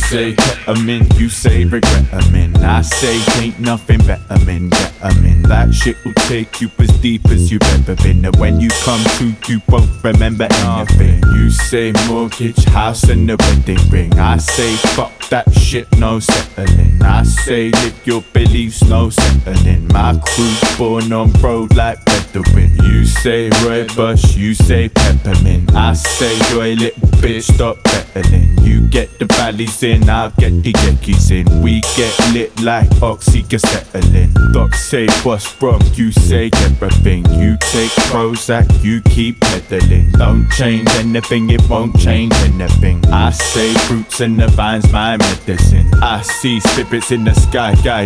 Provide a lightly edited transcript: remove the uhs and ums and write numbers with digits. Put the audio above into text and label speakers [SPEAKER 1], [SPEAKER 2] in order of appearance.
[SPEAKER 1] say ketamine, you say regretmin'. I say ain't nothing better, man, ketamine. That shit will take you as deep as you've ever been. And when you come to, you won't remember anything. You say mortgage, house and a wedding ring. I say fuck that shit, no settling. I say live your beliefs, no settling. My crew born on road like Bedouin. You say rooibos, you say peppermint. I say joy, little bitch, stop peddling. You get the valleys in, I'll get the yekis in. We get lit like oxyacetylene. Doc say what's wrong, you say everything. You take Prozac, you keep peddling. Don't change anything, it won't change anything. I say fruits and the vine's my medicine. I see spirits in the sky, guys.